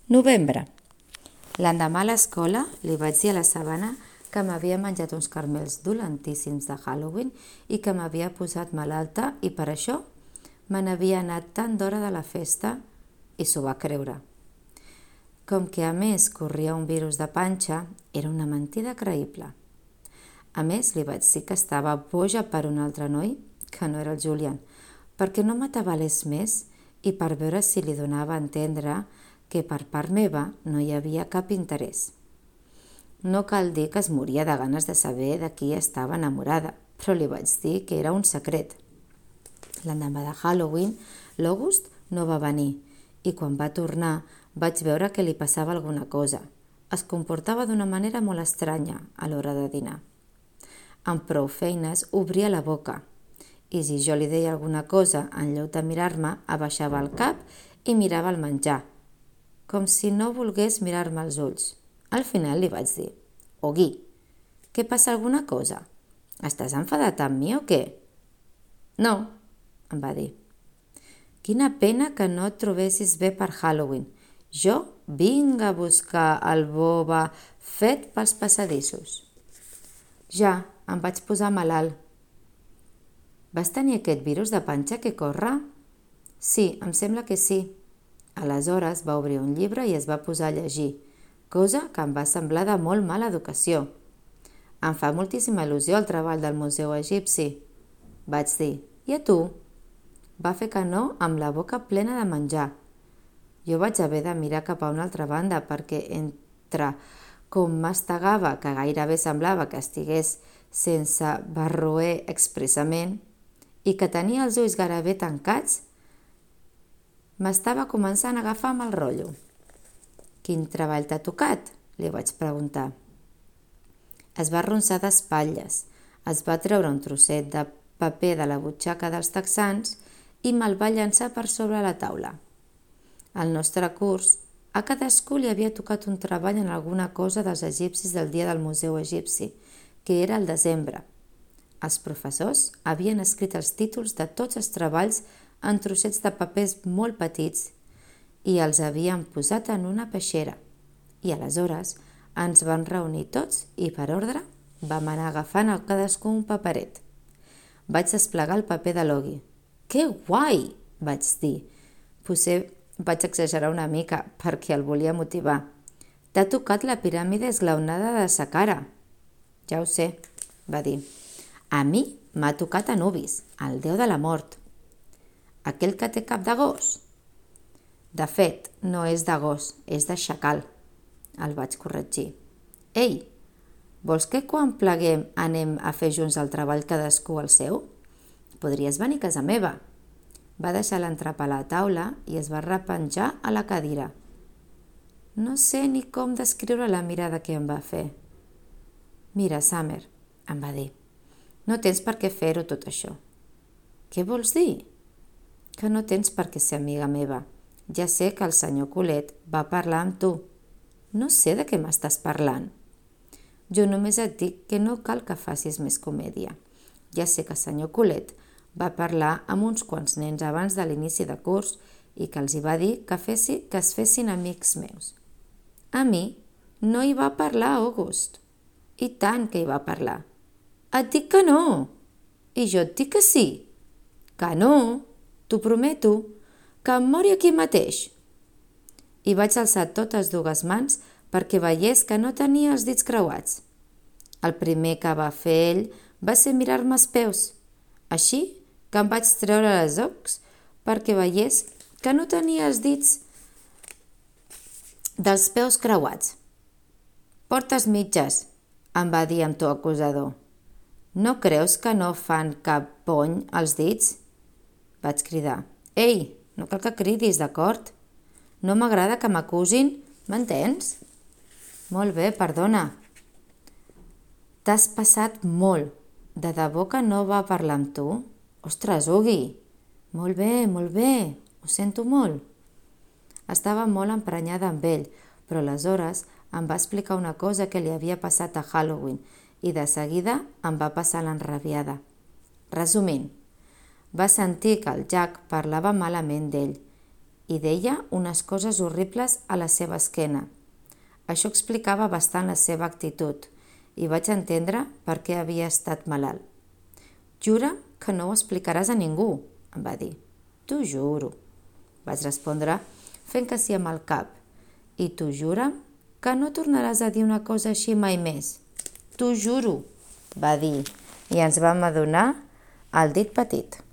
Novembre. L'endemà a l'escola li vaig dir a la Sabana que m'havia menjat uns caramels dolentíssims de Halloween i que m'havia posat malalta i per això me n'havia anat tan d'hora de la festa i s'ho va creure. Com que a més corria un virus de panxa, era una mentida creïble. A més, li vaig dir que estava boja per un altre noi, que no era el Julian, perquè no m'atabalés més i per veure si li donava a entendre que per part meva no hi havia cap interès. No cal dir que es moria de ganes de saber de qui estava enamorada, però li vaig dir que era un secret. L'endemà de Halloween, l'August no va venir i quan va tornar vaig veure que li passava alguna cosa. Es comportava d'una manera molt estranya a l'hora de dinar. Amb prou feines obria la boca i si jo li deia alguna cosa, en lloc de mirar-me, abaixava el cap i mirava el menjar, com si no volgués mirar-me als ulls. Al final li vaig dir: «Ogui, què passa alguna cosa? Estàs enfadat amb mi o què?» «No», em va dir. «Quina pena que no et trobessis bé per Halloween. Jo vinc a buscar el boba fet pels passadissos». Ja, em vaig posar malalt. «Vas tenir aquest virus de panxa que corre?» «Sí, em sembla que sí». Aleshores va obrir un llibre i es va posar a llegir, cosa que em va semblar de molt mala educació. «Em fa moltíssima il·lusió el treball del Museu Egipci», vaig dir. «I a tu?» Va fer que no amb la boca plena de menjar. Jo vaig haver de mirar cap a una altra banda perquè entre com mastegava, que gairebé semblava que estigués sense barroer expressament, i que tenia els ulls gairebé tancats, m'estava començant a agafar amb el rotllo. «Quin treball t'ha tocat?», li vaig preguntar. Es va arronsar d'espatlles, es va treure un trosset de paper de la butxaca dels texans i me'l va llançar per sobre la taula. Al nostre curs, a cadascú li havia tocat un treball en alguna cosa dels egipcis del dia del Museu Egipci, que era al desembre. Els professors havien escrit els títols de tots els treballs en trossets de papers molt petits i els havien posat en una peixera. I aleshores ens van reunir tots i per ordre vam anar agafant a cadascú un paperet. Vaig desplegar el paper de l'Ogui. «Que guai!», vaig dir. Potser vaig exagerar una mica perquè el volia motivar. «T'ha tocat la piràmide esglaonada de Saqqara». «Ja ho sé», va dir. «A mi m'ha tocat Anubis, el déu de la mort». «Aquell que té cap de gos?» «De fet, no és de gos, és de xacal», el vaig corregir. «Ei, vols que quan pleguem anem a fer junts el treball cadascú al seu? Podries venir a casa meva». Va deixar l'entrapa a la taula i es va repenjar a la cadira. No sé ni com descriure la mirada que em va fer. «Mira, Summer», em va dir, «no tens per què fer-ho tot això». «Què vols dir?» «Que no tens per què ser amiga meva. Ja sé que el senyor Colet va parlar amb tu». «No sé de què m'estàs parlant». «Jo només et dic que no cal que facis més comèdia. Ja sé que el senyor Colet va parlar amb uns quants nens abans de l'inici de curs i que els hi va dir que es fessin amics meus». «A mi no hi va parlar, August». «I tant que hi va parlar». «Et dic que no». «I jo et dic que sí». «Que no, t'ho prometo, que em mori aquí mateix». I vaig alçar totes dues mans perquè veiés que no tenia els dits creuats. El primer que va fer ell va ser mirar-me els peus, així que em vaig treure les ocs perquè veiés que no tenia els dits dels peus creuats. «Portes mitges», em va dir amb to acusador. «No creus que no fan cap bony els dits?» Vaig cridar. «Ei, no cal que cridis, d'acord? No m'agrada que m'acusin, m'entens?» «Molt bé, perdona». «T'has passat molt. De debò que no va parlar amb tu?» «Ostres, Ugui!» Molt bé, ho sento molt». Estava molt emprenyada amb ell, però aleshores em va explicar una cosa que li havia passat a Halloween i de seguida em va passar l'enrabiada. Resumint, va sentir que el Jack parlava malament d'ell i deia unes coses horribles a la seva esquena. Això explicava bastant la seva actitud i vaig entendre per què havia estat malalt. «Jura que no ho explicaràs a ningú», em va dir. «T'ho juro», vaig respondre fent que sí amb el cap. «I tu jura'm que no tornaràs a dir una cosa així mai més». «T'ho juro», va dir, i ens vam adonar el dit petit.